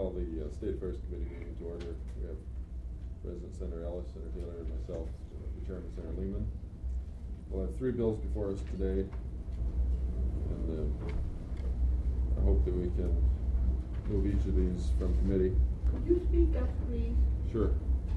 call the State Affairs Committee meeting to order. We have President Senator Ellis, Senator Taylor, and myself, the Chairman, Senator Lehman. We'll have 3 bills before us today, and I hope that we can move each of these from committee. Could you speak up, please? Sure.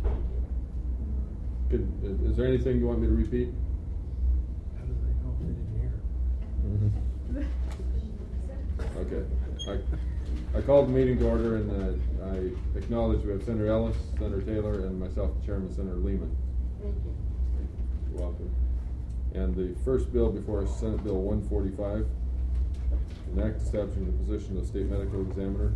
Is there anything you want me to repeat? How do they know if they didn't hear? Okay. I called the meeting to order, and I acknowledge we have Senator Ellis, Senator Taylor, and myself, the Chairman, Senator Lehman. Thank you. You're welcome. And the first bill before us, Senate Bill 145, an act establishing the position of State Medical Examiner.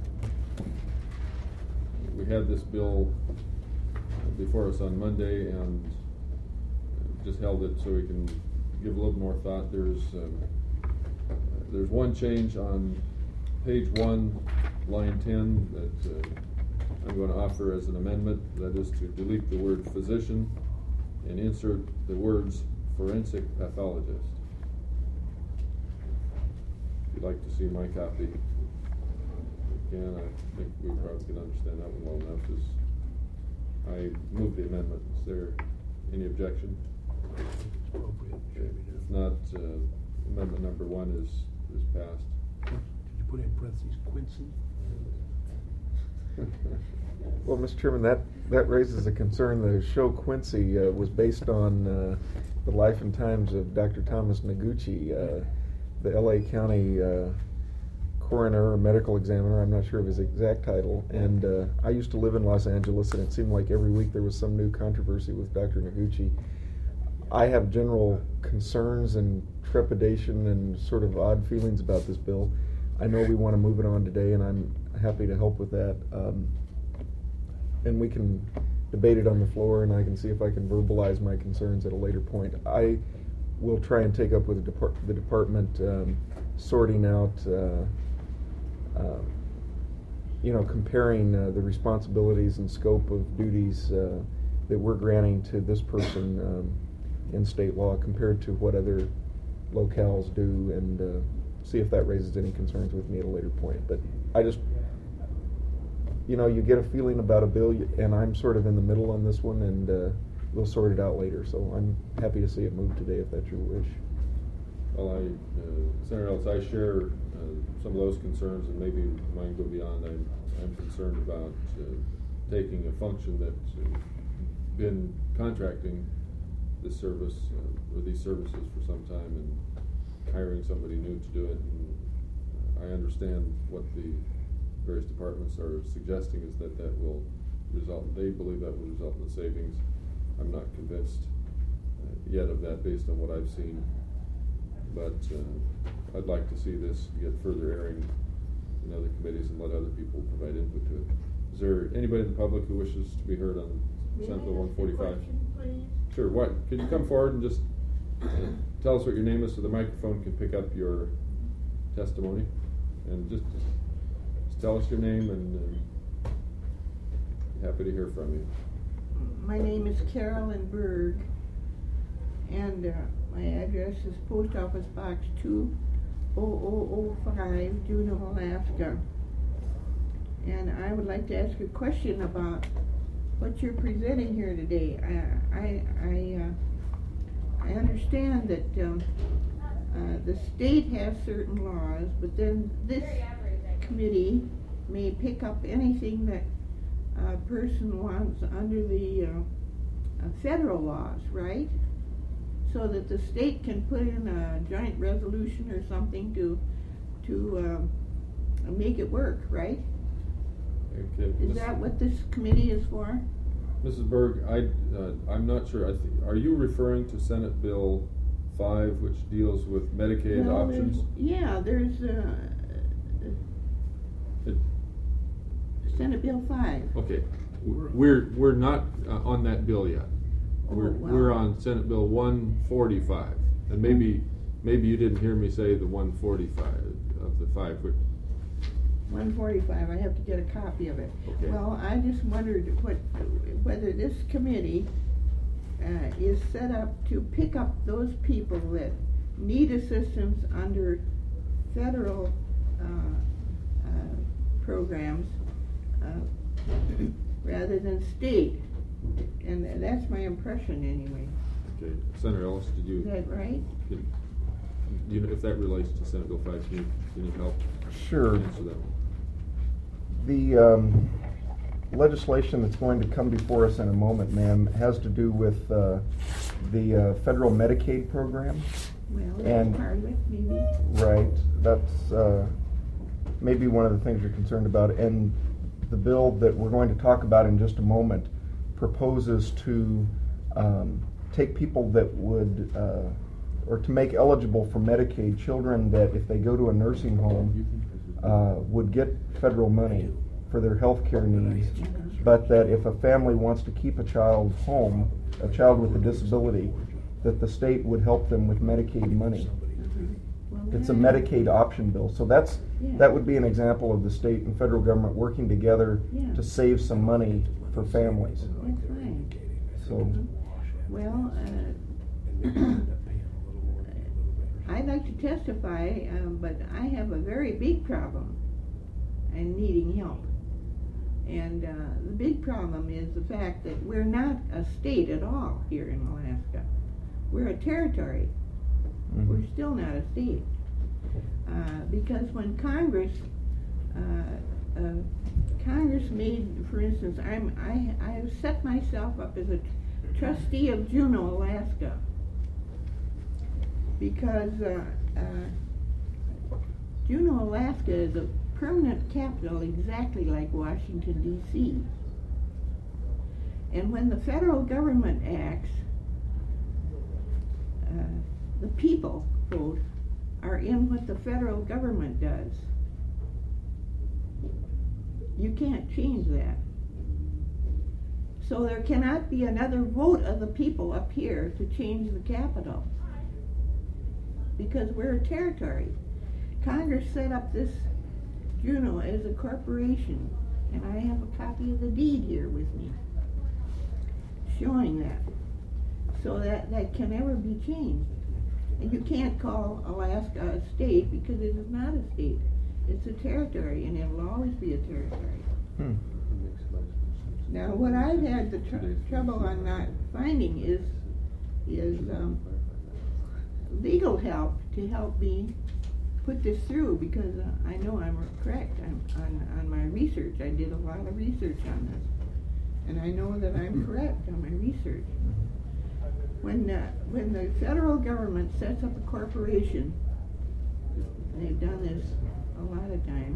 We had this bill before us on Monday and just held it so we can give a little more thought. There's one change on page 1, line 10, that I'm going to offer as an amendment. That is to delete the word physician and insert the words forensic pathologist. If you'd like to see my copy, again, I think we probably can understand that one well enough. I move the amendment. Is there any objection? It's appropriate. Okay. If not, amendment number 1 is passed. Did you put in parentheses Quincy? Well, Mr. Chairman, that raises a concern. The show Quincy was based on the life and times of Dr. Thomas Noguchi, the L.A. County coroner or medical examiner. I'm not sure of his exact title. And I used to live in Los Angeles, and it seemed like every week there was some new controversy with Dr. Noguchi. I have general concerns and trepidation and sort of odd feelings about this bill. I know we want to move it on today, and I'm happy to help with that. And we can debate it on the floor, and I can see if I can verbalize my concerns at a later point. I will try and take up with the department sorting out, comparing the responsibilities and scope of duties that we're granting to this person in state law compared to what other locales do, and see if that raises any concerns with me at a later point. But I just, you get a feeling about a bill, and I'm sort of in the middle on this one, and we'll sort it out later. So I'm happy to see it move today if that's your wish. Well, Senator Ellis, I share some of those concerns, and maybe mine go beyond. I'm concerned about taking a function that's been contracting this service or these services for some time and hiring somebody new to do it. And I understand what the various departments are suggesting is that will result. They believe that will result in savings. I'm not convinced yet of that based on what I've seen. But I'd like to see this get further airing in other committees and let other people provide input to it. Is there anybody in the public who wishes to be heard on Senate Bill 145? Question, please? Sure. What? Could you come forward and just tell us what your name is so the microphone can pick up your testimony? And just tell us your name, and happy to hear from you. My name is Carolyn Berg, and my address is Post Office Box 20005, Juneau, Alaska. And I would like to ask a question about what you're presenting here today. I understand that the state has certain laws, but then this committee may pick up anything that a person wants under the federal laws, right? So that the state can put in a joint resolution or something to make it work, right? Okay. Is that what this committee is for? Mrs. Berg, I'm not sure. Are you referring to Senate Bill 5, which deals with Medicaid options? There's Senate Bill 5. Okay, we're not on that bill yet. We're on Senate Bill 145, and maybe you didn't hear me say the 145 of the 5. 145. I have to get a copy of it. Okay. Well, I just wondered whether this committee is set up to pick up those people that need assistance under federal programs rather than state. And that's my impression anyway. Okay, Senator Ellis, did you? Is that right? Do you know if that relates to Senate Bill 5? Can you help Sure. answer that one? The legislation that's going to come before us in a moment, ma'am, has to do with the federal Medicaid program. Well, that's And- part of it, maybe. Right. That's maybe one of the things you're concerned about. And the bill that we're going to talk about in just a moment proposes to take people that would, or to make eligible for Medicaid children that if they go to a nursing home would get federal money for their health care needs, but that if a family wants to keep a child home, a child with a disability, that the state would help them with Medicaid money. Well, It's a that- Medicaid option bill, so that would be an example of the state and federal government working together Yeah. to save some money for families. That's fine. So, Well, I'd like to testify, but I have a very big problem in needing help. And the big problem is the fact that we're not a state at all here in Alaska. We're a territory. We're still not a state. Because when Congress made, for instance, I have set myself up as a trustee of Juneau, Alaska, because Juneau, Alaska is a permanent capital exactly like Washington, D.C. And when the federal government acts, the people, quote, are in what the federal government does. You can't change that. So there cannot be another vote of the people up here to change the capital, because we're a territory. Congress set up this Juneau as a corporation, and I have a copy of the deed here with me showing that. So that can never be changed. And you can't call Alaska a state because it is not a state. It's a territory, and it will always be a territory. Now, what I've had the trouble on not finding is legal help to help me put this through, because I know I'm correct. On my research. I did a lot of research on this, and I know that I'm correct on my research. When the federal government sets up a corporation, and they've done this a lot of times,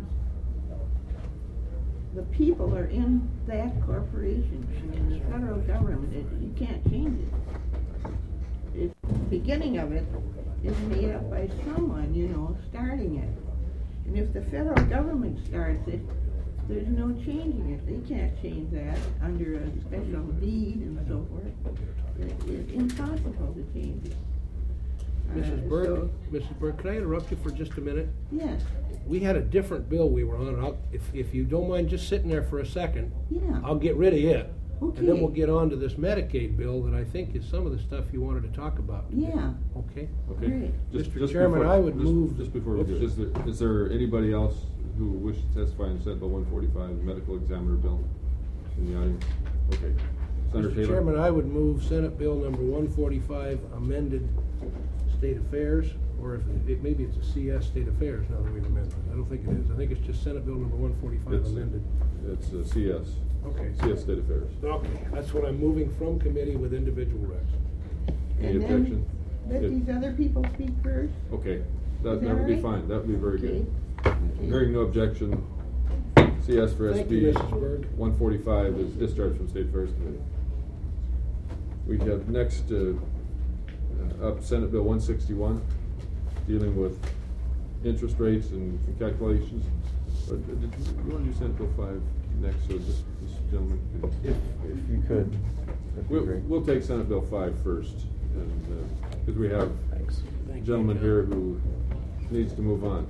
the people are in that corporation. I mean, the federal government, you can't change it. The beginning of it is made up by someone, starting it. And if the federal government starts it, there's no changing it. They can't change that under a special deed and so forth. It's impossible to change it. Mrs. Berg, can I interrupt you for just a minute? Yes. We had a different bill we were on. If you don't mind just sitting there for a second, Yeah. I'll get rid of it. Okay. And then we'll get on to this Medicaid bill that I think is some of the stuff you wanted to talk about. Yeah. Okay? Okay. Great. Mr. Chairman, I would move- Just before we do, is there anybody else who wishes to testify on Senate Bill 145, the medical examiner bill, in the audience? Okay. Senator Mr. Taylor. Chairman, I would move Senate Bill number 145, amended State Affairs, or if maybe it's a CS State Affairs now that we've amended it. I don't think it is. I think it's just Senate Bill number 145 amended. It's CS. Okay. CS State Affairs. Okay, that's what I'm moving from committee with individual recs. Any And then objection? let Good. these other people speak first. Okay, Is that that would be right? fine. That would be very good. Okay. Hearing no objection, CS for Thank SB you, Mrs. Berg. 145 is discharged from State Affairs Committee. We have next up Senate Bill 161, dealing with interest rates and calculations. But did you want to do Senate Bill 5 next, so this gentleman could? if you could, that'd be great. We'll take Senate Bill 5 first, because we have Thanks. a gentleman here who needs to move on.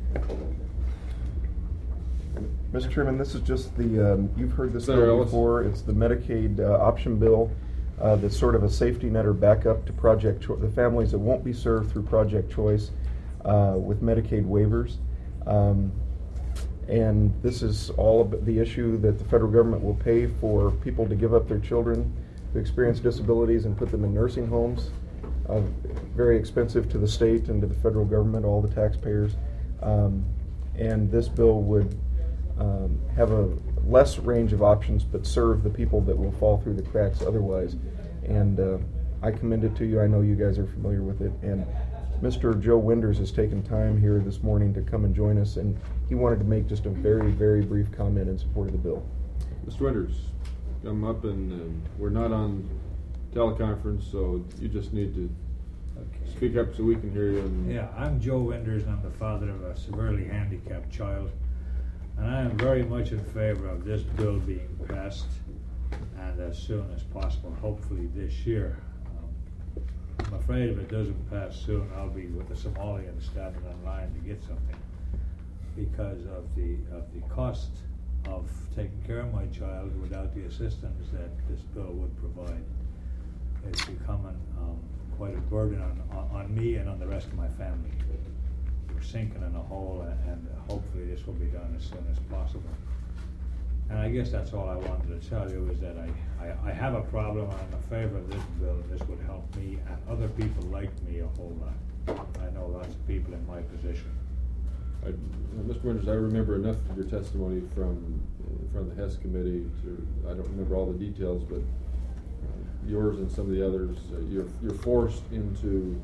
Mr. Chairman, this is just the, you've heard this Senator bill Ellis. before. It's the Medicaid option bill that's sort of a safety net or backup to the families that won't be served through Project Choice with Medicaid waivers. And this is all about the issue that the federal government will pay for people to give up their children who experience disabilities and put them in nursing homes. Very expensive to the state and to the federal government, all the taxpayers. And this bill would have a less range of options, but serve the people that will fall through the cracks otherwise. And I commend it to you. I know you guys are familiar with it. And Mr. Joe Winders has taken time here this morning to come and join us, and he wanted to make just a very, very brief comment in support of the bill. Mr. Winters, come up, and we're not on teleconference, so you just need to speak up so we can hear you. Yeah, I'm Joe Winders, and I'm the father of a severely handicapped child, and I am very much in favor of this bill being passed, and as soon as possible, hopefully this year. I'm afraid if it doesn't pass soon, I'll be with the Somalians standing in line to get something, because of the cost of taking care of my child without the assistance that this bill would provide. It's becoming quite a burden on me and on the rest of my family. We're sinking in a hole, and hopefully this will be done as soon as possible. And I guess that's all I wanted to tell you, is that I have a problem, and I'm in favor of this bill, and this would help me and other people like me a whole lot. I know lots of people in my position. Mr. Winters, I remember enough of your testimony from the HES committee I don't remember all the details, but yours and some of the others, you're forced into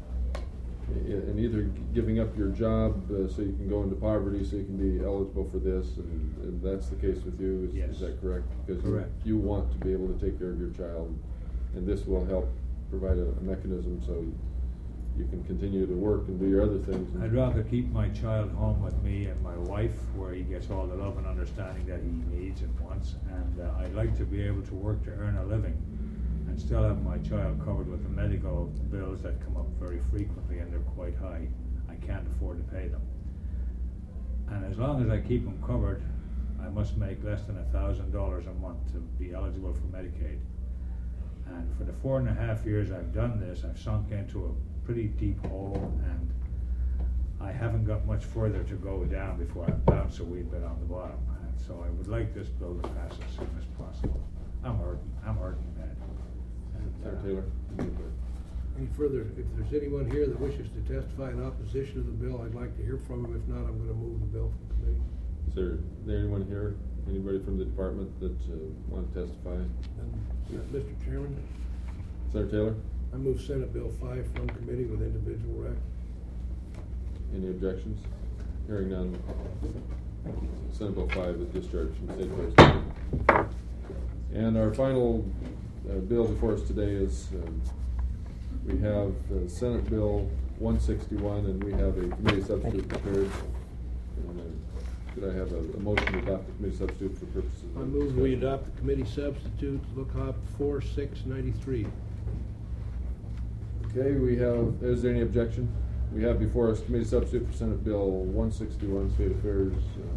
in either giving up your job so you can go into poverty, so you can be eligible for this, and that's the case with you. Yes. Is that correct? Because correct. You want to be able to take care of your child, and this will help provide a mechanism so you can continue to work and do your other things. I'd rather keep my child home with me and my wife, where he gets all the love and understanding that he needs and wants, and I'd like to be able to work to earn a living and still have my child covered with the medical bills that come up very frequently, and they're quite high. I can't afford to pay them. And as long as I keep them covered, I must make less than $1,000 a month to be eligible for Medicaid. And for the 4.5 years I've done this, I've sunk into a pretty deep hole, and I haven't got much further to go down before I bounce a wee bit on the bottom. And so I would like this bill to pass as soon as possible. I'm hurting bad. Senator Taylor? Any further, if there's anyone here that wishes to testify in opposition to the bill, I'd like to hear from them. If not, I'm going to move the bill from committee. Is there anyone here, anybody from the department that want to testify? Mr. Chairman, Senator Taylor? I move Senate Bill 5 from committee with individual rec. Any objections? Hearing none. Senate Bill 5 is discharged from State Affairs Committee. And our final bill before us today is we have Senate Bill 161, and we have a committee substitute prepared. Could I have a motion to adopt the committee substitute for purposes of I move we adopt the committee substitute, look up 4693. Okay, we have, is there any objection? We have before us committee substitute for Senate Bill 161, State Affairs.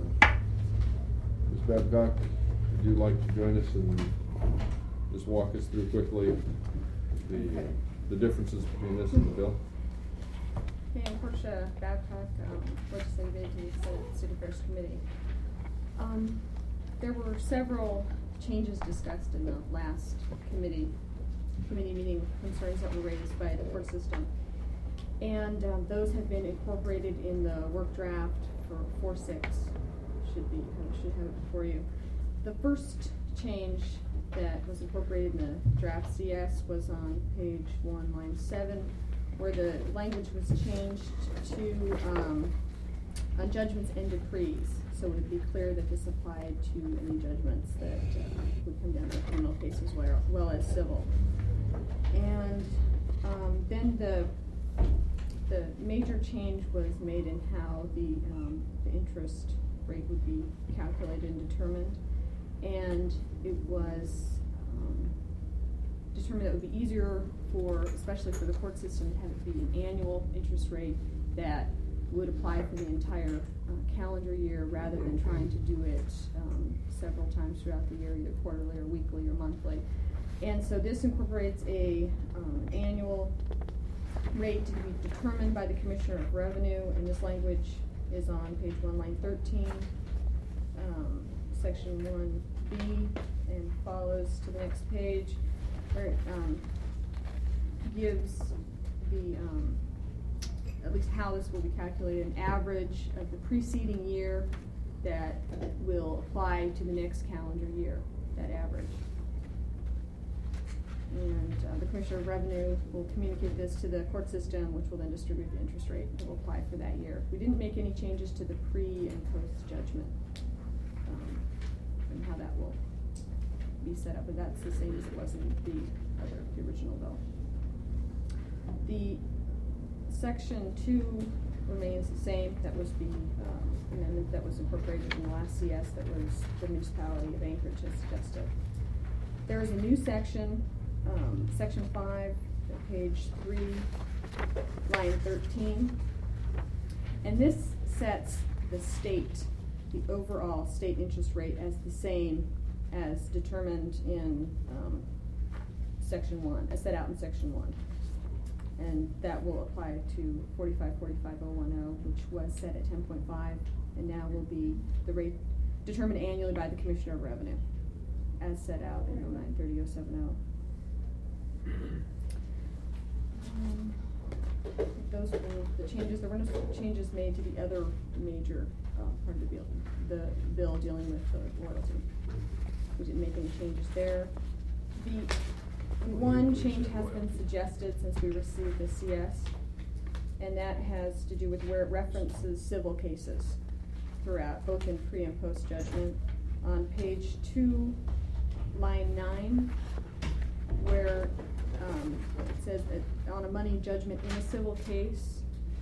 Ms. Babcock, would you like to join us and just walk us through quickly the differences between this and the bill? Okay, I'm Portia Babcock, Legislative Aide to the Senate State Affairs Committee. There were several changes discussed in the last committee meeting, concerns that were raised by the court system, and those have been incorporated in the work draft for 4.6. Should have it before you. The first change that was incorporated in the draft CS was on page 1, line 7, where the language was changed to on judgments and decrees, so it would be clear that this applied to any judgments that would come down to criminal cases as well as civil. And then the major change was made in how the interest rate would be calculated and determined, and it was determined that it would be easier especially for the court system, to have it be an annual interest rate that would apply for the entire calendar year, rather than trying to do it several times throughout the year, either quarterly or weekly or monthly. And so this incorporates a annual rate to be determined by the Commissioner of Revenue, and this language is on page 1, line 13. section 1B and follows to the next page, where it gives the, at least how this will be calculated, an average of the preceding year that will apply to the next calendar year, that average. And the Commissioner of Revenue will communicate this to the court system, which will then distribute the interest rate that will apply for that year. We didn't make any changes to the pre- and post-judgment and how that will be set up, but that's the same as it was in the original bill. The section 2 remains the same. That was the amendment that was incorporated in the last CS that was the municipality of Anchorage has suggested. There is a new section, section 5, page 3, line 13, and this sets the overall state interest rate as the same as determined in section 1, as set out in section 1. And that will apply to 45-45-010, which was set at 10.5, and now will be the rate determined annually by the Commissioner of Revenue, as set out in 09-30-070. Those were the changes. There were no changes made to the other major part of the bill dealing with the royalty. We didn't make any changes there. The one change has been suggested since we received the CS, and that has to do with where it references civil cases throughout, both in pre and post judgment. On page 2, line 9, where it says that on a money judgment in a civil case,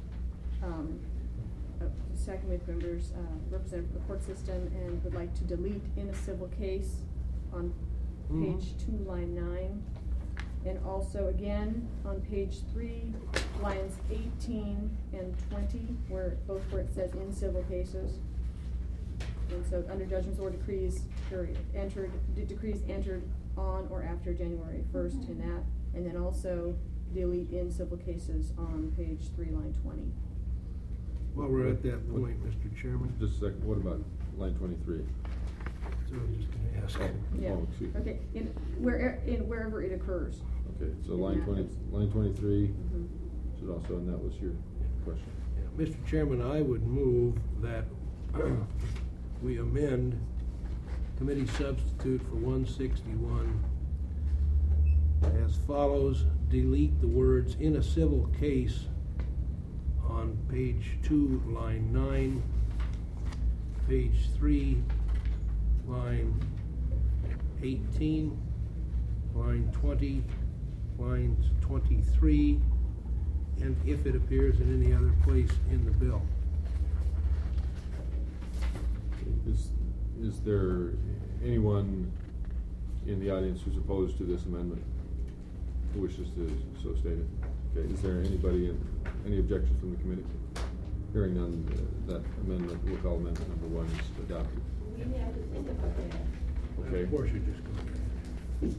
second wave members represent the court system and would like to delete in a civil case on page 2, line 9. And also again on page 3, lines 18 and 20, where it says in civil cases. And so under judgments or decrees decrees entered on or after January 1st in that, and then also delete in civil cases on page 3, line 20. While we're at that point, Mr. Chairman. Just a second, what about line 23? So I'm just gonna ask. Yeah. Oh, excuse me. Okay. Wherever it occurs. Okay, so line 23 should also, and that was your question. Yeah. Mr. Chairman, I would move that we amend committee substitute for 161 as follows: delete the words "in a civil case" on page 2, line 9, page 3, line 18, line 20, lines 23, and if it appears in any other place in the bill. Is there anyone in the audience who's opposed to this amendment who wishes to so state it? Okay, is there any objections from the committee? Hearing none, that amendment, we'll call amendment number 1 is adopted. We have to think about that. Okay. Of course, you just go.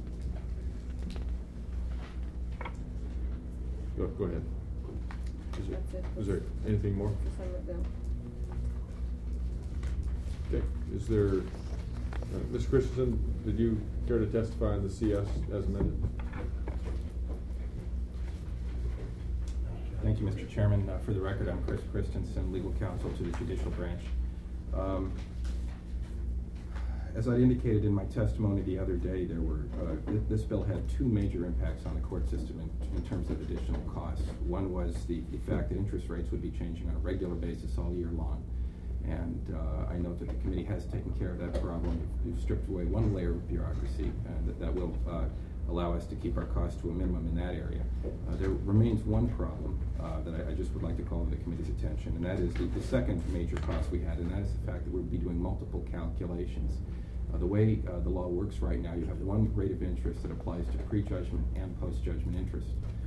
Go ahead. That's it. Is there anything more? Some of them. Okay, is there, Ms. Christensen, did you care to testify on the CS as amended? Thank you, Mr. Chairman. For the record, I'm Chris Christensen, legal counsel to the judicial branch. As I indicated in my testimony the other day, this bill had 2 major impacts on the court system in terms of additional costs. One was the fact that interest rates would be changing on a regular basis all year long. And I note that the committee has taken care of that problem. We've stripped away one layer of bureaucracy, and that will allow us to keep our costs to a minimum in that area. There remains one problem that I just would like to call to the committee's attention, and that is the second major cost we had, and that is the fact that we'll be doing multiple calculations. The way the law works right now, you have one rate of interest that applies to pre-judgment and post-judgment interest.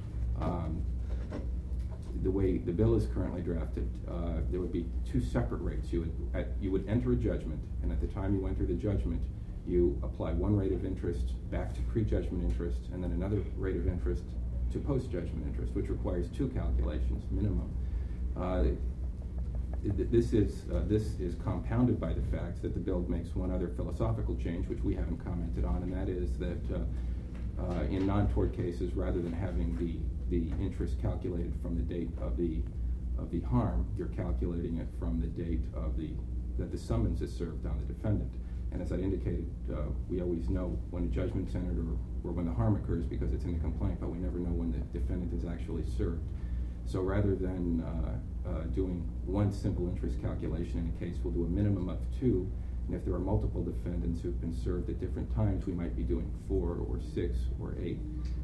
The way the bill is currently drafted, there would be 2 separate rates. You would enter a judgment, and at the time you enter the judgment, you apply one rate of interest back to pre-judgment interest, and then another rate of interest to post-judgment interest, which requires 2 calculations minimum. this is compounded by the fact that the bill makes one other philosophical change, which we haven't commented on, and that is that in non-tort cases, rather than having the interest calculated from the date of the harm, you're calculating it from the date that the summons is served on the defendant. And as I indicated, we always know when a judgment's entered or when the harm occurs because it's in the complaint, but we never know when the defendant is actually served. So rather than doing one simple interest calculation in a case, we'll do a minimum of 2. And if there are multiple defendants who've been served at different times, we might be doing 4 or 6 or 8.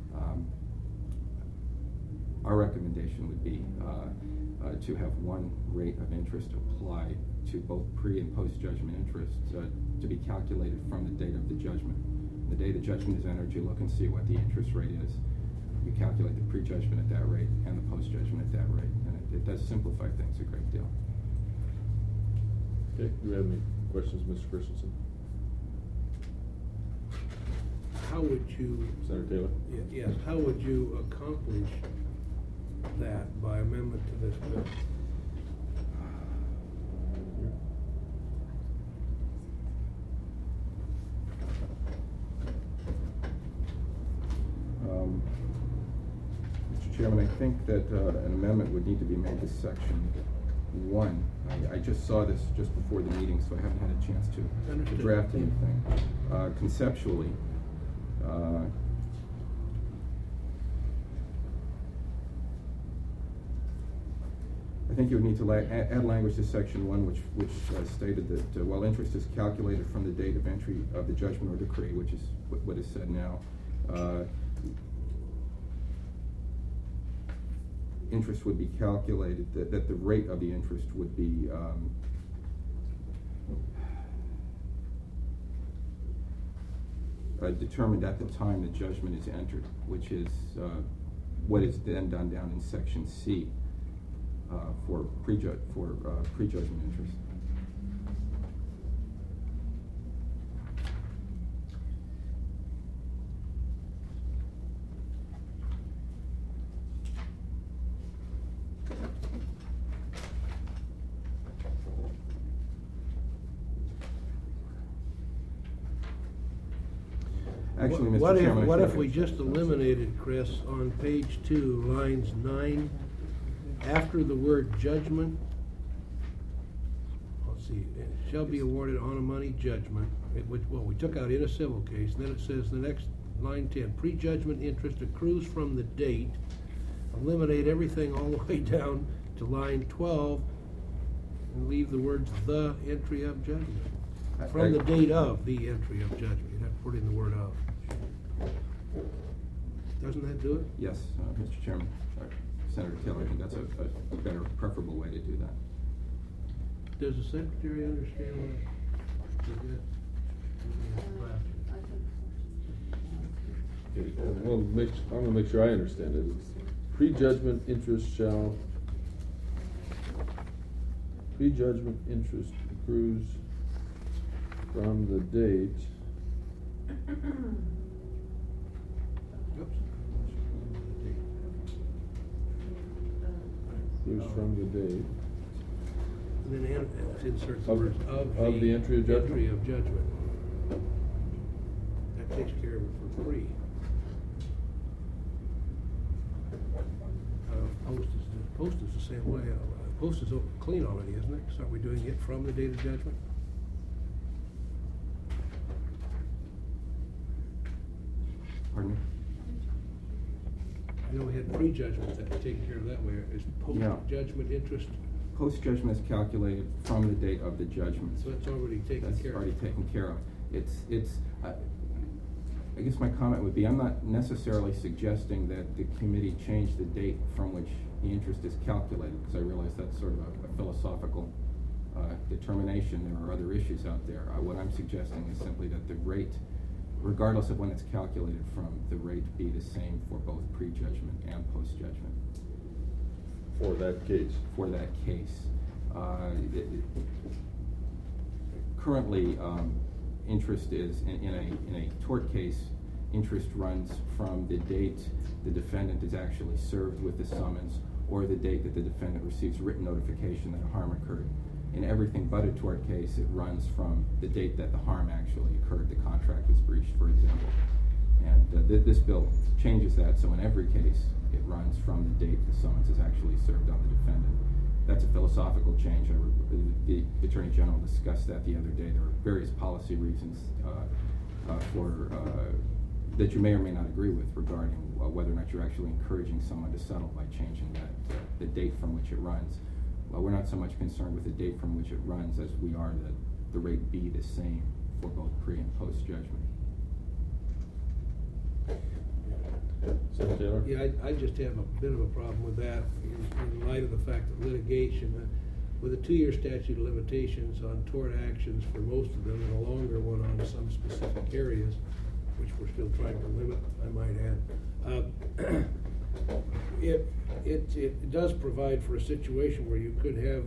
Our recommendation would be to have one rate of interest apply to both pre- and post-judgment interest to be calculated from the date of the judgment. The day the judgment is entered, you look and see what the interest rate is. You calculate the pre-judgment at that rate and the post-judgment at that rate. And it does simplify things a great deal. Okay, do we have any questions, Mr. Christensen? How would you... Senator Taylor? Yes, how would you accomplish that by amendment to this bill? Mr. Chairman, I think that an amendment would need to be made to Section 1. I just saw this just before the meeting, so I haven't had a chance to draft anything. Conceptually, I think you would need to add language to Section 1 which stated that while interest is calculated from the date of entry of the judgment or decree, which is what is said now, interest would be calculated, that the rate of the interest would be determined at the time the judgment is entered, which is what is then done down in Section C for prejudgment interest. Actually, Mr. Chairman, what if we just eliminated, Chris, on page 2, lines 9, after the word judgment, let's see, it shall be awarded on a money judgment, we took out in a civil case, and then it says the next, line 10, prejudgment interest accrues from the date, eliminate everything all the way down to line 12, and leave the words the entry of judgment. From the date of the entry of judgment. You'd have to put in the word of. Doesn't that do it? Yes, Mr. Chairman. Senator Taylor, I think that's a better, preferable way to do that. Does the Secretary understand what Okay, well, I'm going to make sure I understand it. Prejudgment interest accrues from the date from the date and then insert the words of the entry of judgment. Entry of judgment. That takes care of it for free. Post is the same way. Post is clean already, isn't it? So are we doing it from the date of judgment? Pardon me? You know, we had pre-judgment that was taken care of that way. Is post-judgment interest? Post-judgment is calculated from the date of the judgment. So that's already taken care of. That's already taken care of. I guess my comment would be, I'm not necessarily suggesting that the committee change the date from which the interest is calculated, because I realize that's sort of a philosophical determination. There are other issues out there. What I'm suggesting is simply that the rate, regardless of when it's calculated from, the rate be the same for both pre-judgment and post-judgment. For that case? For that case. Currently, interest is, in a tort case, interest runs from the date the defendant is actually served with the summons or the date that the defendant receives written notification that a harm occurred. In everything but a tort case, it runs from the date that the harm actually occurred, the contract was breached, for example. And this bill changes that, so in every case, it runs from the date the summons is actually served on the defendant. That's a philosophical change. The Attorney General discussed that the other day. There are various policy reasons that you may or may not agree with regarding whether or not you're actually encouraging someone to settle by changing the date from which it runs. We're not so much concerned with the date from which it runs as we are that the rate be the same for both pre and post judgment. Senator Taylor? Yeah, I just have a bit of a problem with that in light of the fact that litigation, with a 2-year statute of limitations on tort actions for most of them, and a longer one on some specific areas, which we're still trying to limit, I might add. It does provide for a situation where you could have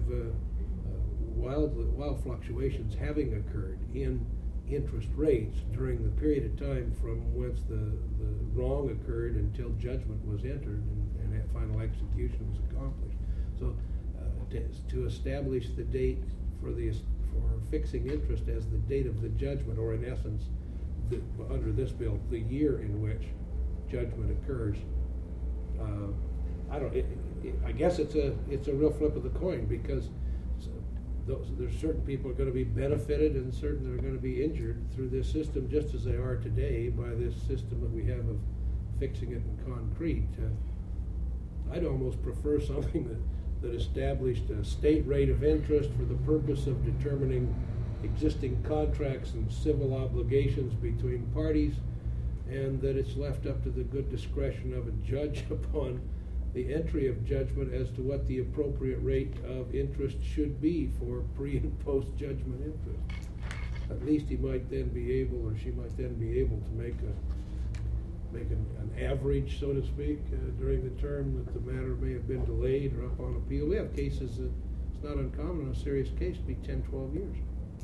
wild fluctuations having occurred in interest rates during the period of time from whence the wrong occurred until judgment was entered and that final execution was accomplished. So to establish the date for fixing interest as the date of the judgment, or in essence, under this bill, the year in which judgment occurs, I guess it's a real flip of the coin, because there's certain people are going to be benefited and certain that are going to be injured through this system, just as they are today by this system that we have of fixing it in concrete. I'd almost prefer something that established a state rate of interest for the purpose of determining existing contracts and civil obligations between parties, and that it's left up to the good discretion of a judge upon the entry of judgment as to what the appropriate rate of interest should be for pre and post judgment interest. At least he might then be able, or she might then be able to make an average, so to speak, during the term that the matter may have been delayed or up on appeal. We have cases that it's not uncommon in a serious case to be 10, 12 years.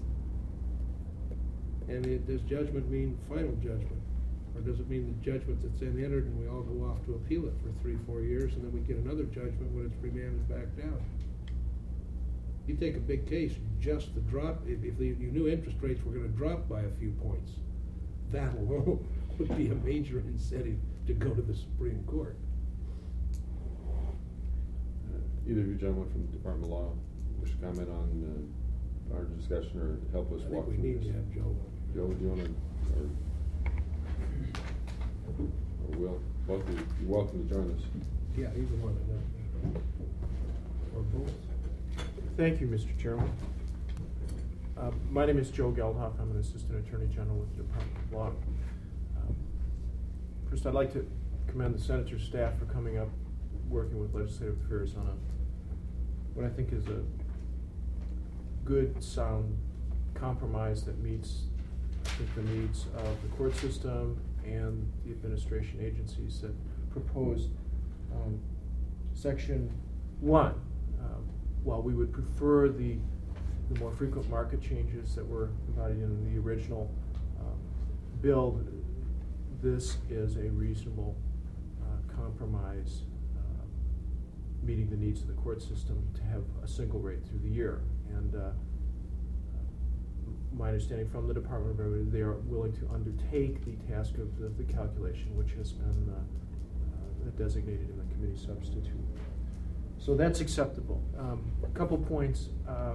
And does judgment mean final judgment? Or does it mean the judgment that's then entered and we all go off to appeal it for 3-4 years and then we get another judgment when it's remanded back down? You take a big case, just the drop, if you knew interest rates were going to drop by a few points, that alone would be a major incentive to go to the Supreme Court. Either of you gentlemen from the Department of Law wish to comment on our discussion or help us walk through this? I think we need to have Joe. Joe, do you want to, or Will? Both of you, you're welcome to join us. Yeah, either one of them. Or both. Thank you, Mr. Chairman. My name is Joe Geldhoff. I'm an Assistant Attorney General with the Department of Law. First, I'd like to commend the Senator's staff for coming up, working with Legislative Affairs on what I think is a good, sound compromise that meets, I think, the needs of the court system and the administration agencies that proposed Section 1. While we would prefer the more frequent market changes that were embodied in the original bill, this is a reasonable compromise meeting the needs of the court system to have a single rate through the year. And my understanding from the Department of Revenue, they are willing to undertake the task of the calculation, which has been designated in the committee substitute. So that's acceptable. A couple points.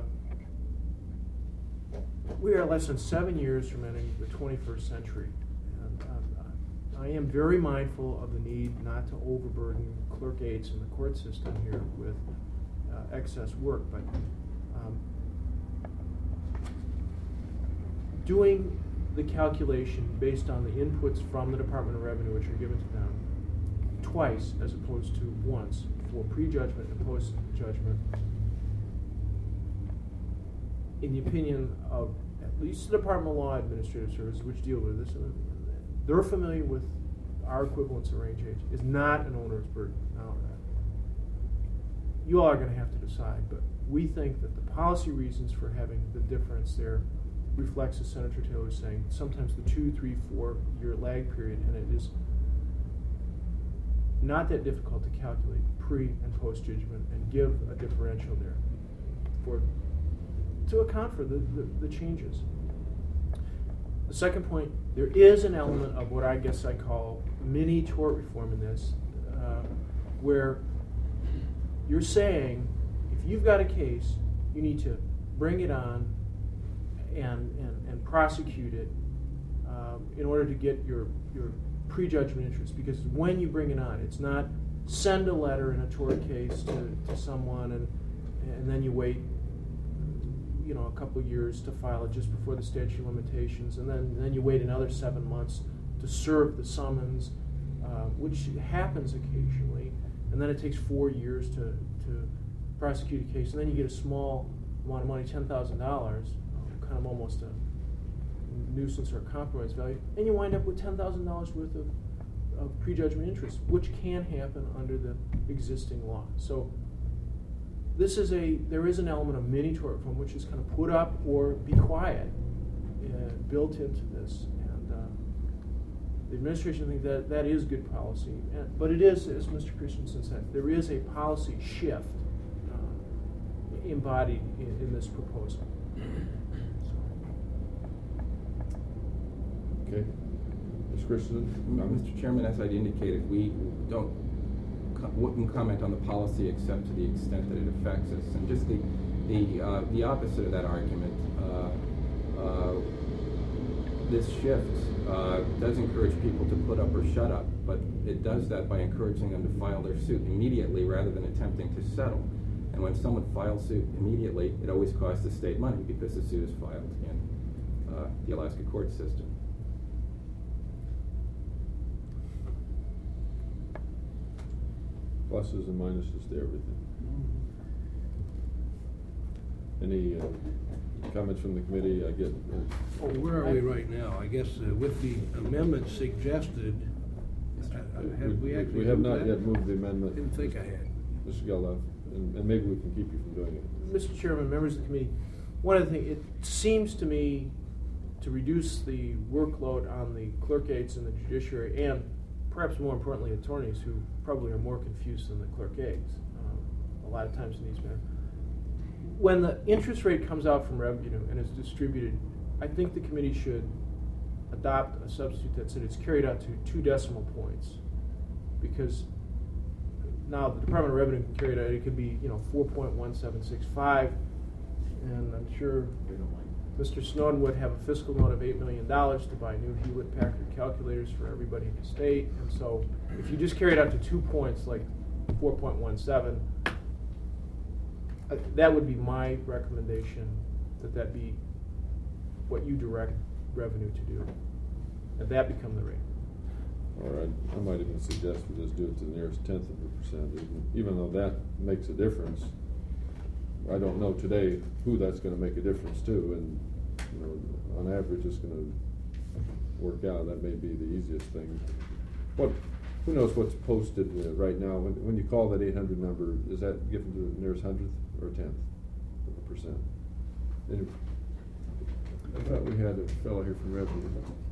We are less than 7 years from entering the 21st century. And I am very mindful of the need not to overburden clerk aides in the court system here with excess work, but doing the calculation based on the inputs from the Department of Revenue, which are given to them twice as opposed to once for pre-judgment and post-judgment, in the opinion of at least the Department of Law Administrative Services, which deal with this, they're familiar with our equivalence of range age, is not an onerous burden. Now, you all are going to have to decide, but we think that the policy reasons for having the difference there reflects, as Senator Taylor was saying, sometimes the 2, 3, 4 year lag period, and it is not that difficult to calculate pre and post judgment and give a differential there to account for the changes. The second point, there is an element of what I guess I call mini tort reform in this, where you're saying if you've got a case, you need to bring it on and prosecute it in order to get your prejudgment interest. Because when you bring it on, it's not send a letter in a tort case to someone and then you wait a couple years to file it just before the statute of limitations, and then you wait another 7 months to serve the summons, which happens occasionally, and then it takes 4 years to prosecute a case, and then you get a small amount of money, $10,000, kind of almost a nuisance or a compromise value, and you wind up with $10,000 worth of prejudgment interest, which can happen under the existing law. So there is an element of mini tort reform which is kind of put up or be quiet built into this, and the administration thinks that is good policy, but it is, as Mr. Christensen said, there is a policy shift embodied in this proposal. Okay. Ms. Christensen? Mr. Chairman, as I'd indicated, we wouldn't comment on the policy except to the extent that it affects us. And just the opposite of that argument, this shift does encourage people to put up or shut up, but it does that by encouraging them to file their suit immediately rather than attempting to settle. And when someone files suit immediately, it always costs the state money because the suit is filed in the Alaska court system. Pluses and minuses to everything. Any comments from the committee? I get. Where are we right now? I guess with the amendment suggested, have we actually We have moved not that? yet moved the amendment. Didn't think I had. Mr. Geldof, and maybe we can keep you from doing it. Mr. Chairman, members of the committee, one of the things, it seems to me to reduce the workload on the clerk aides in the judiciary, and perhaps more importantly attorneys who probably are more confused than the clerk aides a lot of times in these matters. When the interest rate comes out from revenue and is distributed, I think the committee should adopt a substitute that said it's carried out to 2 decimal points, because now the Department of Revenue can carry it out. It could be 4.1765, and I'm sure Mr. Snowden would have a fiscal note of $8 million to buy new Hewlett-Packard calculators for everybody in the state. And so if you just carry it out to 2 points, like 4.17, that would be my recommendation, that be what you direct revenue to do, and that become the rate. All right, I might even suggest we just do it to the nearest 1/10 of a percent, even though that makes a difference. I don't know today who that's going to make a difference to, and on average it's going to work out. That may be the easiest thing. Who knows what's posted right now? When you call that 800 number, is that given to the nearest 100th or 1/10 of a percent? Anyway, I thought we had a fellow here from Revenue.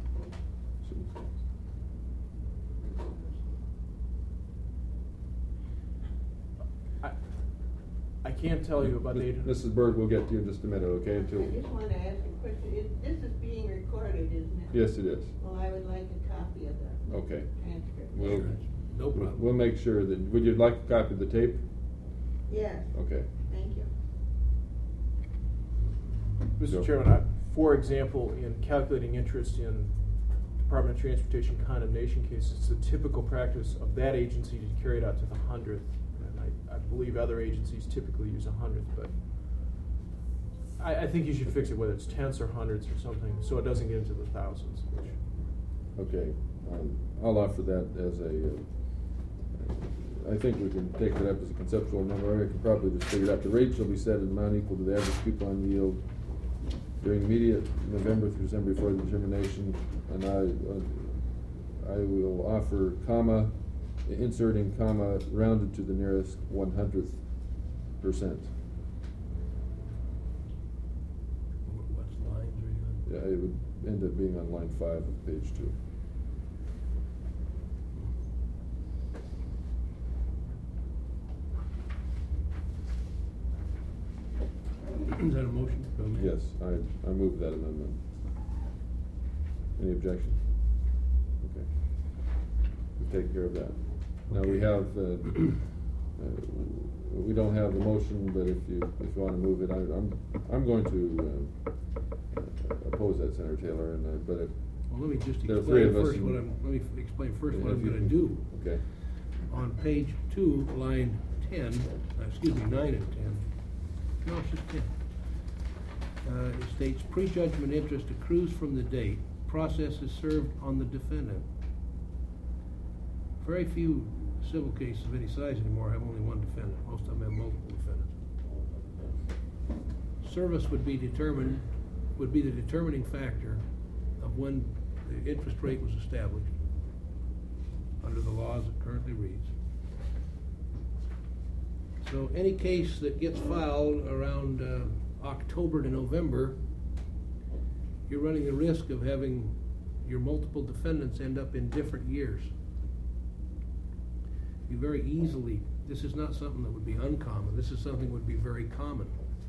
I can't tell you about the 800. Mrs. Bird, we'll get to you in just a minute, okay? I just want to ask a question. This is being recorded, isn't it? Yes, it is. Well, I would like a copy of the Okay. transcript. No problem. We'll make sure that. Would you like a copy of the tape? Yes, Okay. thank you. Mr. Go. Chairman, for example, in calculating interest in Department of Transportation condemnation cases, it's the typical practice of that agency to carry it out to the 100th. And I believe other agencies typically use 100th, but I think you should fix it whether it's tenths or hundreds or something, so it doesn't get into the thousands. Okay. I'll offer that as a. I think we can take that up as a conceptual number. I can probably just figure it out. The rate shall be set at an amount equal to the average coupon yield during immediate November through December before the determination, and I will offer comma, inserting comma, rounded to the nearest 100th percent. What's lines are you on? Yeah, it would end up being on line 5 of page 2. Yes, I move that amendment. Any objection? Okay. We've taken care of that. Now we have, we don't have the motion, but if you want to move it, I'm going to oppose that, Senator Taylor, and but Well, let me just there are three explain of us first and- let me explain first what if I'm you gonna can- do. Okay. On page 2, line 10, 9 and 10, no, it's just 10. It states, prejudgment interest accrues from the date process is served on the defendant. Very few civil cases of any size anymore have only one defendant. Most of them have multiple defendants. Service would be the determining factor of when the interest rate was established under the laws it currently reads. So any case that gets filed around October to November, you're running the risk of having your multiple defendants end up in different years. You very easily, this is not something that would be uncommon, this is something that would be very common.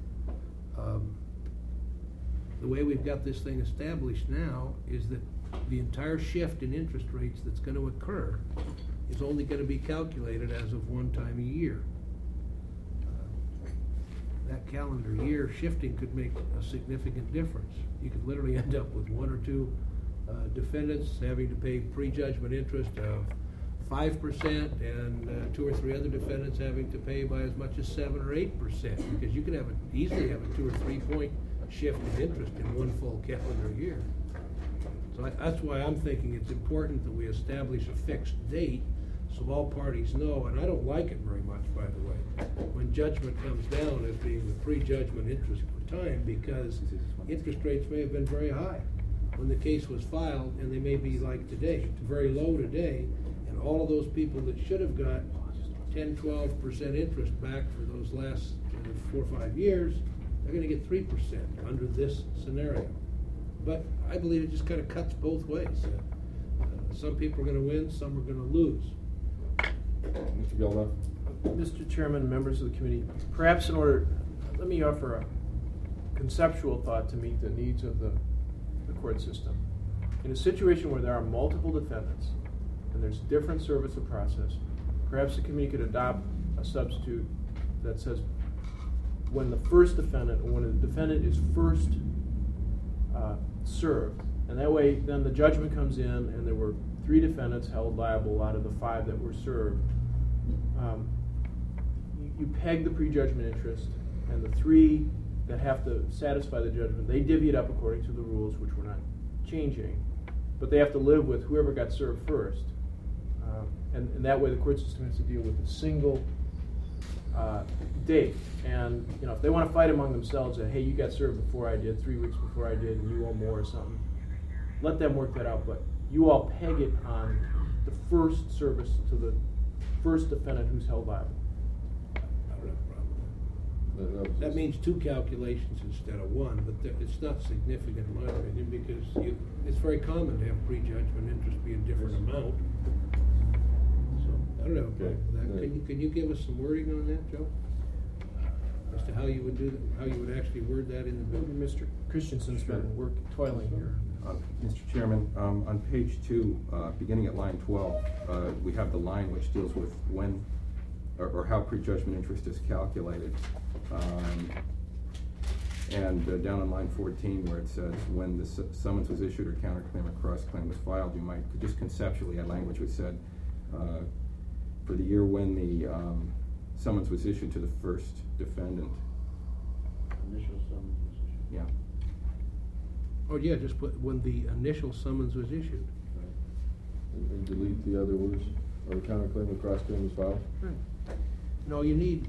The way we've got this thing established now is that the entire shift in interest rates that's going to occur is only going to be calculated as of one time a year. That calendar year shifting could make a significant difference. You could literally end up with one or two defendants having to pay prejudgment interest of 5% and 2 or 3 other defendants having to pay by as much as 7 or 8%, because you could easily have a 2 or 3 point shift in interest in one full calendar year. So that's why I'm thinking it's important that we establish a fixed date so all parties know, and I don't like it very much, by the way, when judgment comes down as being the prejudgment interest time, because interest rates may have been very high when the case was filed, and they may be like today, very low today, and all of those people that should have got 10-12% interest back for those last 4 or 5 years, they're going to get 3% under this scenario. But I believe it just kind of cuts both ways. Some people are going to win, some are going to lose. Mr. Geldof? Mr. Chairman, members of the committee, perhaps let me offer a conceptual thought to meet the needs of the court system. In a situation where there are multiple defendants and there's different service of process, perhaps the committee could adopt a substitute that says when the first defendant, or when the defendant is first served, and that way then the judgment comes in and there were 3 defendants held liable out of the 5 that were served. You peg the prejudgment interest, and the 3 that have to satisfy the judgment, they divvy it up according to the rules, which we're not changing, but they have to live with whoever got served first. And that way the court system has to deal with a single date. And if they want to fight among themselves that, hey, you got served before I did, 3 weeks before I did, and you owe more or something, let them work that out. But you all peg it on the first service to the first defendant who's held liable. I don't have a problem with that. That means 2 calculations instead of 1, but it's not significant in my opinion, because it's very common to have prejudgment interest be a different amount. So I don't have a problem with that. Can you give us some wording on that, Joe? As to how you would do that, how you would actually word that in the bill? Mr. Christensen's been toiling here. Mr. Chairman, on page 2, beginning at line 12, we have the line which deals with when or how prejudgment interest is calculated. And down on line 14, where it says when the summons was issued or counterclaim or cross-claim was filed, you might just conceptually add language which said for the year when the summons was issued to the first defendant. Initial summons was issued. Yeah. Oh yeah, just put when the initial summons was issued. And delete the other words, or counterclaim or cross-claim was filed? Right. No, you need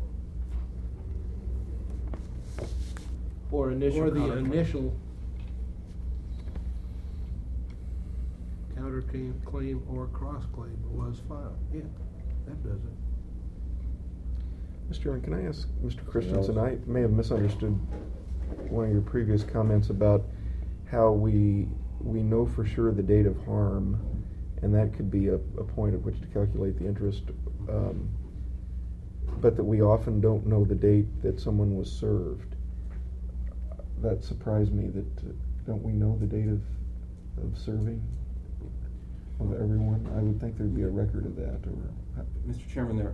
Or initial or the counterclaim. initial counterclaim or cross-claim was filed. Yeah, that does it. Mr. Chairman, can I ask Mr. Christensen, I may have misunderstood one of your previous comments about how we know for sure the date of harm, and that could be a point at which to calculate the interest, but that we often don't know the date that someone was served. that surprised me that, don't we know the date of serving of everyone? I would think there'd be a record of that, or. Mr. Chairman,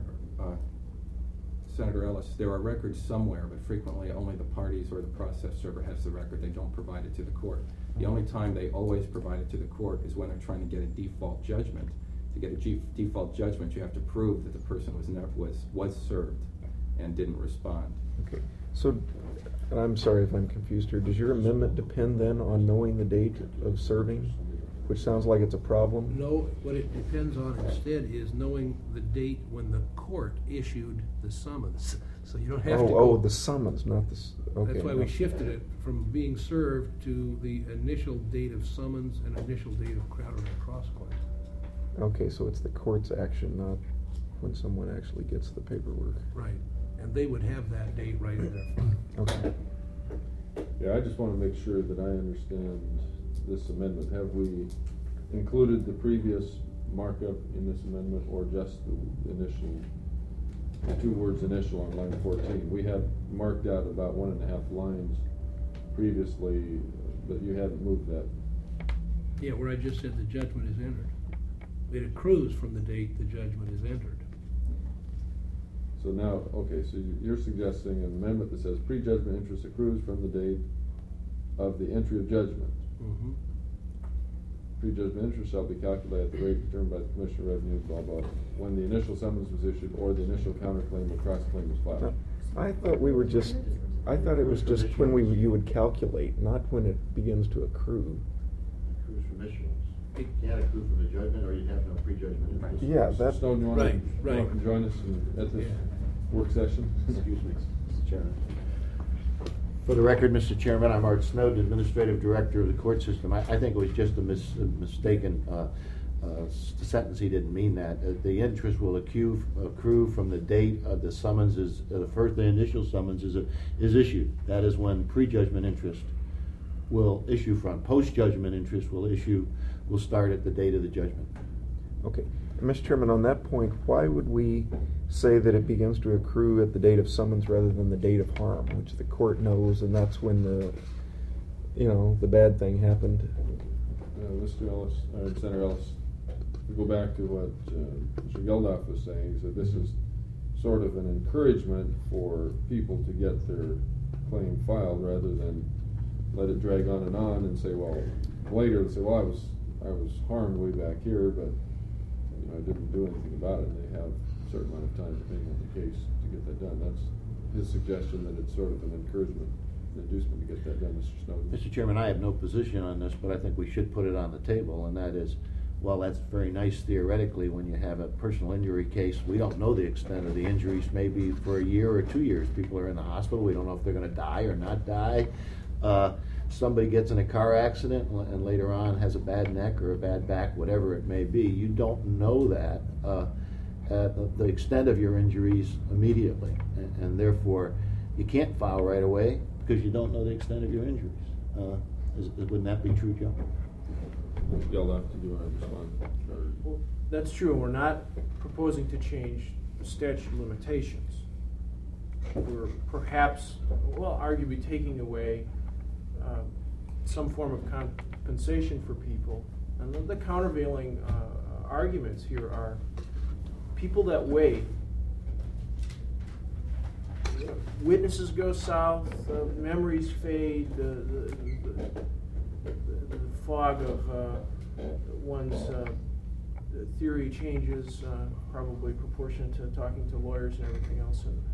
Senator Ellis, there are records somewhere, but frequently only the parties or the process server has the record. They don't provide it to the court. The only time they always provide it to the court is when they're trying to get a default judgment. To get a default judgment, you have to prove that the person was served and didn't respond. Okay. So, and I'm sorry if I'm confused here. Does your amendment depend then on knowing the date of serving, which sounds like it's a problem? No, what it depends on instead is knowing the date when the court issued the summons. So you don't have to go. Oh, the summons, not the. Okay. That's why we shifted it from being served to the initial date of summons and initial date of crowd or cross claim. Okay, so it's the court's action, not when someone actually gets the paperwork. Right, and they would have that date right in their file. Okay. Yeah, I just want to make sure that I understand this amendment. Have we included the previous markup in this amendment, or just the initial, the two words initial on line 14? We had marked out about 1.5 lines previously, but you hadn't moved that. Yeah, where I just said the judgment is entered. It accrues from the date the judgment is entered. So now, okay, so you're suggesting an amendment that says prejudgment interest accrues from the date of the entry of judgment. Mm-hmm. Prejudgment interest shall be calculated at the rate determined by the Commissioner of Revenue, blah, blah, when the initial summons was issued or the initial counterclaim or cross-claim was filed. I thought it was just when you would calculate, not when it begins to accrue. Accrues from issuance. It can't accrue from the judgment, or you'd have no prejudgment interest. Yeah, that's. Stone, you want Right. to join us at this work session? Excuse me, Mr. Chairman. For the record, Mr. Chairman, I'm Art Snowden, Administrative Director of the Court System. I think it was just a mistaken sentence. He didn't mean that. The interest will accrue from the date of the summons the initial summons is issued. That is when prejudgment interest will issue from. Post-judgment interest will start at the date of the judgment. Okay. Mr. Chairman, on that point, why would we say that it begins to accrue at the date of summons rather than the date of harm, which the court knows, and that's when the bad thing happened? Mr. Ellis, Senator Ellis, we go back to what Mr. Geldof was saying. He said this is sort of an encouragement for people to get their claim filed rather than let it drag on and say, well, later they say, well, I was harmed way back here, but I didn't do anything about it. And they have a certain amount of time depending on the case to get that done. That's his suggestion, that it's sort of an encouragement, an inducement to get that done, Mr. Snowden. Mr. Chairman, I have no position on this, but I think we should put it on the table, and that is, well, that's very nice theoretically when you have a personal injury case. We don't know the extent of the injuries. Maybe for a year or 2 years, people are in the hospital. We don't know if they're going to die or not die. Somebody gets in a car accident and later on has a bad neck or a bad back, whatever it may be. You don't know that the extent of your injuries immediately, and therefore you can't file right away because you don't know the extent of your injuries. Wouldn't that be true, Joe? Geldof, did you want to respond? Well, that's true. We're not proposing to change the statute of limitations. We're perhaps, arguably taking away some form of compensation for people. And the countervailing arguments here are people that wait. Witnesses go south, memories fade, the fog of one's theory changes, probably proportionate to talking to lawyers and everything else. And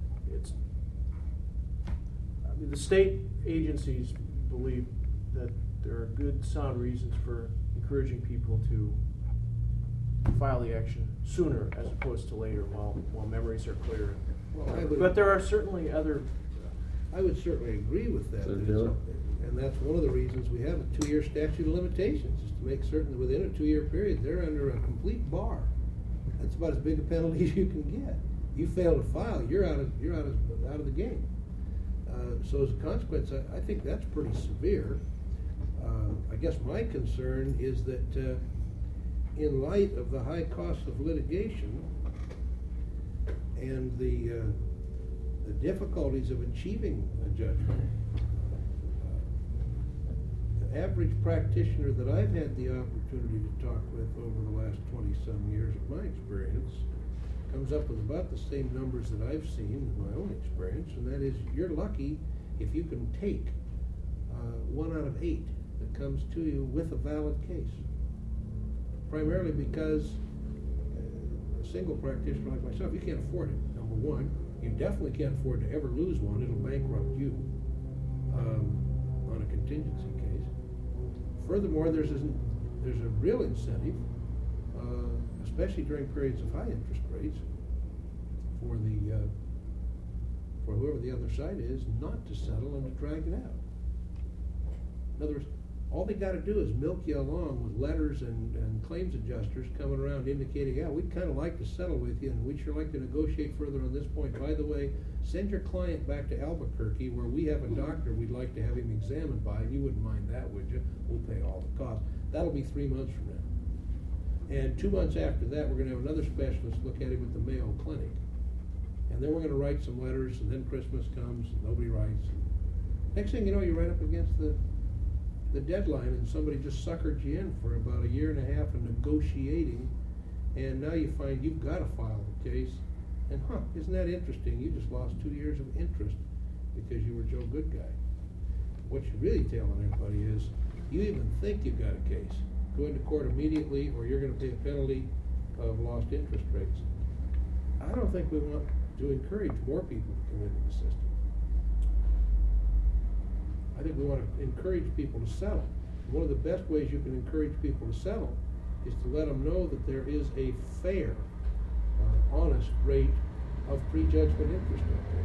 the state agencies believe that there are good, sound reasons for encouraging people to file the action sooner as opposed to later while memories are clear. But there are certainly other... I would certainly agree with that. And that's one of the reasons we have a 2-year statute of limitations, is to make certain that within a 2-year period they're under a complete bar. That's about as big a penalty as you can get. You fail to file, you're out of the game. So as a consequence, I think that's pretty severe. I guess my concern is that in light of the high cost of litigation and the difficulties of achieving a judgment, average practitioner that I've had the opportunity to talk with over the last 20-some years of my experience comes up with about the same numbers that I've seen in my own experience, and that is you're lucky if you can take 1 out of 8 that comes to you with a valid case. Primarily because a single practitioner like myself, you can't afford it, number one. You definitely can't afford to ever lose one. It'll bankrupt you on a contingency case. Furthermore, there's a real incentive, especially during periods of high interest rates, for whoever the other side is, not to settle and to drag it out. In other words, all they got to do is milk you along with letters and claims adjusters coming around indicating, yeah, we'd kind of like to settle with you, and we'd sure like to negotiate further on this point. By the way, send your client back to Albuquerque where we have a doctor we'd like to have him examined by. You wouldn't mind that, would you? We'll pay all the costs. That'll be 3 months from now. And 2 months after that, we're going to have another specialist look at him at the Mayo Clinic. And then we're going to write some letters, and then Christmas comes, and nobody writes. Next thing you know, you're right up against the deadline, and somebody just suckered you in for about 1.5 years of negotiating, and now you find you've got to file the case. And isn't that interesting? You just lost 2 years of interest because you were Joe Good Guy. What you're really telling everybody is, you even think you've got a case, go into court immediately, or you're going to pay a penalty of lost interest rates. I don't think we want to encourage more people to come into the system. I think we want to encourage people to settle. One of the best ways you can encourage people to settle is to let them know that there is a fair, honest rate of prejudgment interest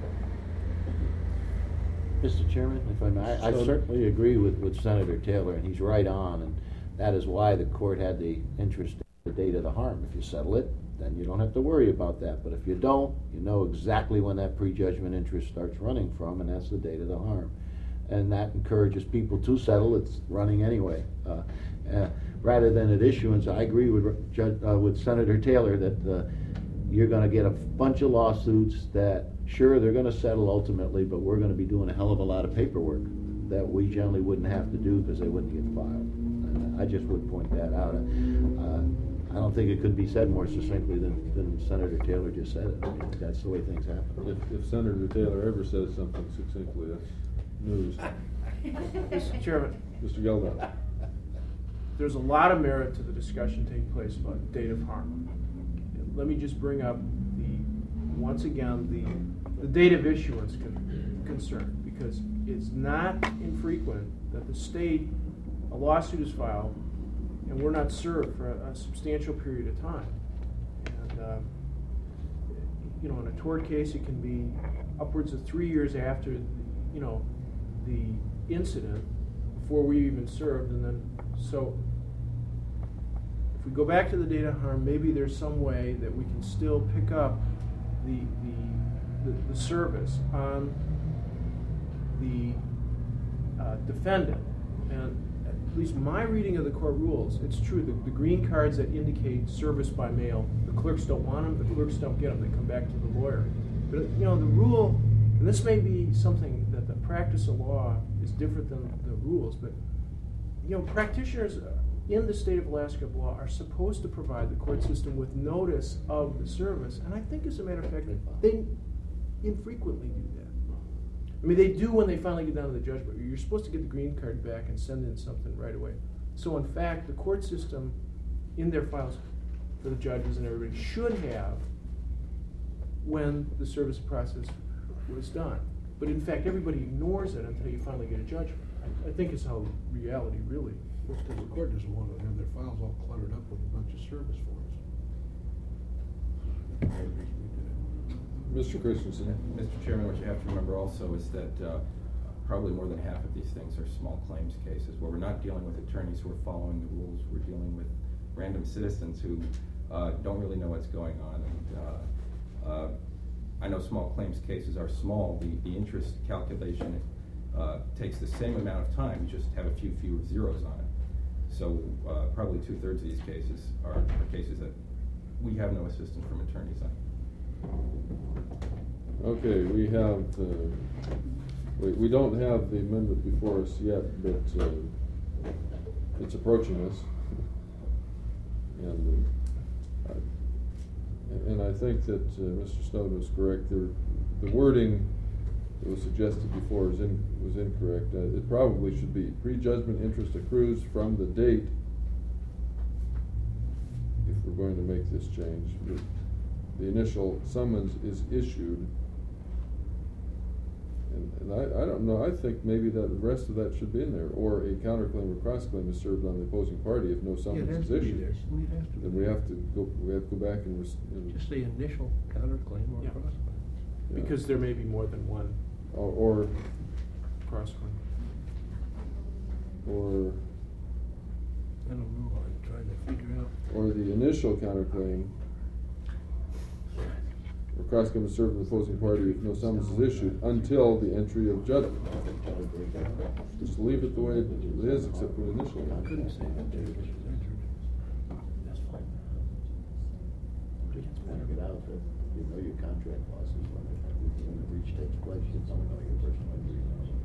out there. Mr. Chairman, if I may, I certainly agree with Senator Taylor, and he's right on, and that is why the court had the interest in the date of the harm. If you settle it, then you don't have to worry about that. But if you don't, you know exactly when that prejudgment interest starts running from, and that's the date of the harm. And that encourages people to settle. It's running anyway. Rather than at issuance, I agree with Senator Taylor that you're going to get a bunch of lawsuits that, sure, they're going to settle ultimately, but we're going to be doing a hell of a lot of paperwork that we generally wouldn't have to do because they wouldn't get filed. And I just would point that out. I don't think it could be said more succinctly than Senator Taylor just said it. I mean, that's the way things happen. If Senator Taylor ever says something succinctly, that's news. Mr. Chairman. Mr. Geldof. There's a lot of merit to the discussion taking place about date of harm. Let me just bring up once again the date of issuance concern, because it's not infrequent that the state, a lawsuit is filed and we're not served for a substantial period of time. And in a tort case, it can be upwards of 3 years after the incident before we even served, and then so if we go back to the date of harm, maybe there's some way that we can still pick up the service on the defendant. And at least my reading of the court rules, it's true that the green cards that indicate service by mail, the clerks don't want them, the clerks don't get them, they come back to the lawyer. But the rule, and this may be something that the practice of law is different than the rules, but practitioners in the state of Alaska of law are supposed to provide the court system with notice of the service, and I think, as a matter of fact, they infrequently do that. I mean, they do when they finally get down to the judgment. You're supposed to get the green card back and send in something right away. So, in fact, the court system, in their files for the judges and everybody, should have when the service process was done. But in fact, everybody ignores it until you finally get a judgment. I think it's how reality really. Because the court doesn't want to have their files all cluttered up with a bunch of service forms. Mr. Christensen. Mr. Chairman, what you have to remember also is that probably more than half of these things are small claims cases where we're not dealing with attorneys who are following the rules. We're dealing with random citizens who don't really know what's going on. And I know small claims cases are small. The interest calculation takes the same amount of time, you just have a few fewer zeros on it. So probably 2/3 of these cases are cases that we have no assistance from attorneys on. Okay, we have we don't have the amendment before us yet, but it's approaching us. And I think that Mr. Snowden was correct. The wording that was suggested before was incorrect. It probably should be prejudgment interest accrues from the date, if we're going to make this change. The initial summons is issued. And I don't know, I think maybe that the rest of that should be in there, or a counterclaim or cross-claim is served on the opposing party if no summons is issued. Then we have to go back and Just the initial counterclaim or Yeah. cross-claim. Yeah. Because there may be more than one or cross-claim. or I don't know, I'm trying to figure out. or the initial counterclaim or cross-claim is served on the opposing party if no summons is issued until the entry of judgment. Just leave it the way it is, except for the initial I one. couldn't say that date was entered. Just point it out that you know your contract clauses when the breach takes place, you don't know your personal injury.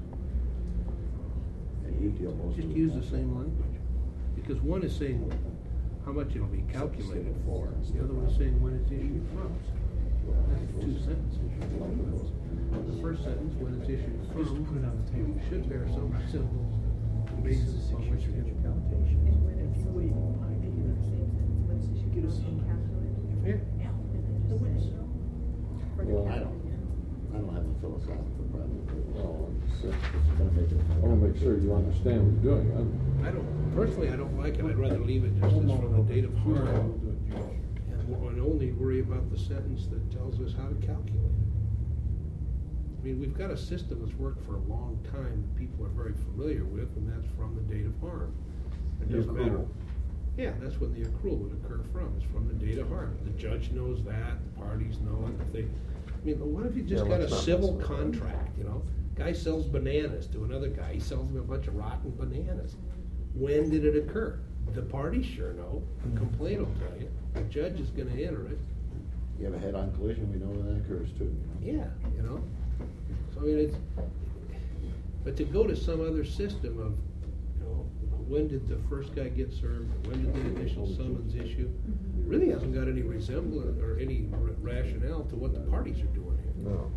And you deal most Just of use time. the same language, because one is saying how much it'll be calculated for, the other one is saying when it's issued from. That's two sentences. The first sentence, when it's issued from, Just put it on the table. should bear some symbols, the basis on which you're going to calculate. And when it's issued, the same sentence, when it's issued, Get us from some- calculated. Yeah. The witness. For the Well, I calculated. don't have a philosophical problem with it. Well, It's gonna make it. I want to make sure you understand what you're doing. I don't, personally, I don't like it, I'd rather leave it just as from the date of harm, and only worry about the sentence that tells us how to calculate it. I mean, we've got a system that's worked for a long time, that people are very familiar with, and that's from the date of harm. It doesn't matter. Yeah, that's when the accrual would occur from, it's from the date of harm. The judge knows that, the parties know it, if they, I mean, what if you just Yeah, got a let's not civil mess with that. contract, you know? Guy sells bananas to another guy, he sells him a bunch of rotten bananas. When did it occur? The parties sure know, the complaint will tell you, the judge is gonna enter it. You have a head-on collision, we know when that occurs too. Yeah, you know? So I mean, it's, but to go to some other system of, you know, when did the first guy get served, when did the initial summons issue, really hasn't got any resemblance or any rationale to what the parties are doing here. No.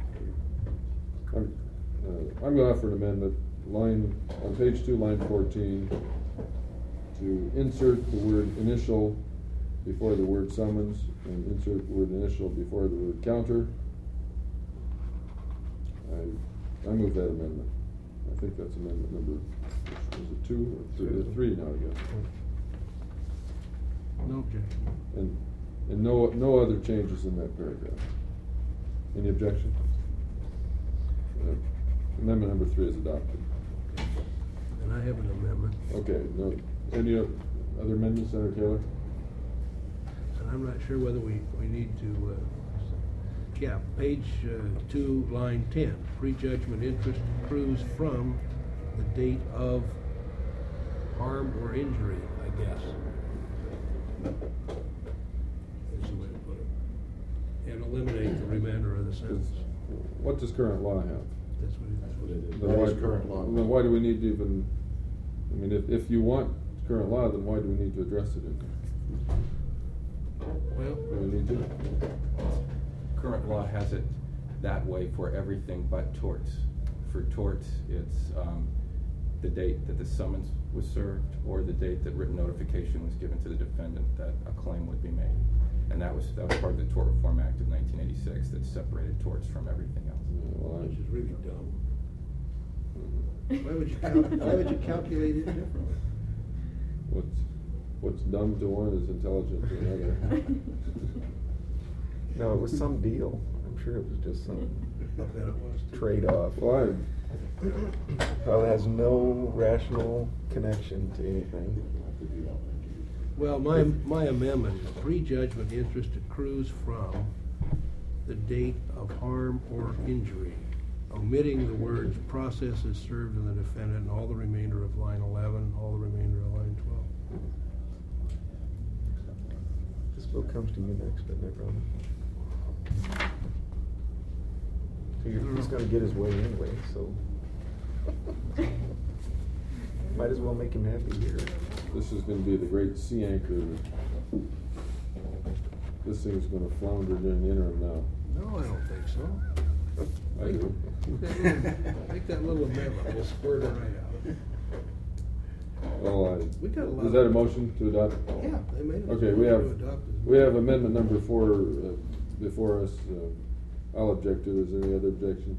I'm going to offer an amendment, on page 2, line 14, to insert the word initial before the word summons, and insert the word initial before the word counter. I move that amendment. I think that's amendment number, is it 2 or 3 now, I guess. No objection. And no other changes in that paragraph. Any objection? Amendment number 3 is adopted. And I have an amendment, Okay, no, any other amendments, Senator Taylor? and I'm not sure whether we need to, yeah, page 2, line 10, prejudgment interest accrues from the date of harm or injury, I guess. Is the way to put it. And eliminate the remainder of the sentence. What does current law have? That's what it is. Then That why- is current law. Then why do we need to even, I mean, if you want current law, then why do we need to address it in there? Well, Do we need to? Current law has it that way for everything but torts. For torts, it's the date that the summons was served or the date that written notification was given to the defendant that a claim would be made. And that was part of the Tort Reform Act of 1986 that separated torts from everything else. Well, which is really dumb. Mhm. Why would you calculate it differently? What's dumb to one is intelligent to another. No, it was some deal. I'm sure it was just some I bet it was too. trade-off. Well, Probably has no rational connection to anything. Well, my amendment is prejudgment interest accrues from the date of harm or injury, omitting the words process is served in the defendant and all the remainder of line 11, all the remainder of line 12. This bill comes to you next, doesn't it, Ron? So he's gonna get his way anyway, so. Might as well make him happy here. this is gonna be the great sea anchor. This thing's gonna flounder during the interim now. No, I don't think so. I do. Make that little amendment, we'll squirt it right out. Well, We got a lot is that a of- motion to adopt? Yeah, they made it. Okay, we have amendment number 4 before us. I'll object to it. Is there any other objection?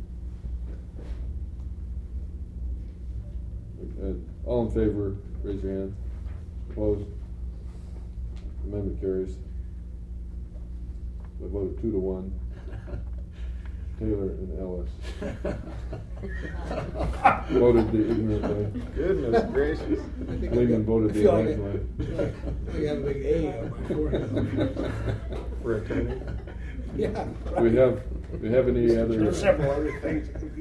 All in favor, raise your hand. Opposed? Amendment carries. We voted 2-1. Taylor and Ellis voted the ignorant way. Goodness gracious. Lehman voted the I feel enlightened way. I got a big A on my forehead. For a attorney? Yeah. Do we have any other? There are several other things. Do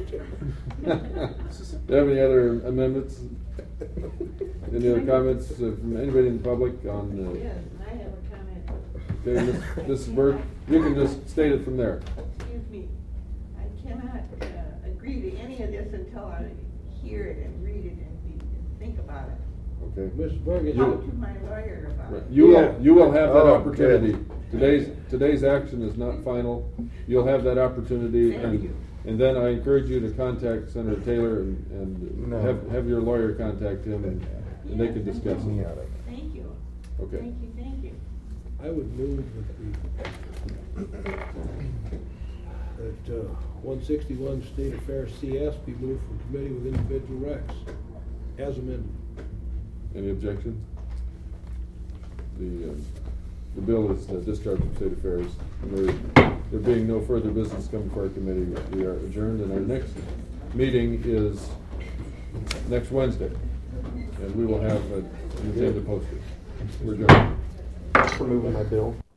you have any other amendments? Any other comments from anybody in the public on? Yes, I have a comment. Okay, Mrs. Burke, you can just state it from there. Excuse me, I cannot agree to any of this until I hear it and read it and think about it. Okay. Mrs. Bergen. Talk to my lawyer about Right. it. You will have that Oh, opportunity. good. Today's action is not final. You'll have that opportunity, Thank you. and then I encourage you to contact Senator Taylor and No. have your lawyer contact him, and they can Yes, discuss thank it. you. Thank you. Okay. Thank you. I would move that 161 State Affairs CS be moved from committee with individual recs, as amended. Any objection? The bill is discharged from state affairs. And there being no further business coming for our committee, we are adjourned, and our next meeting is next Wednesday. And we will have an agenda posted. We're adjourned. For moving my bill.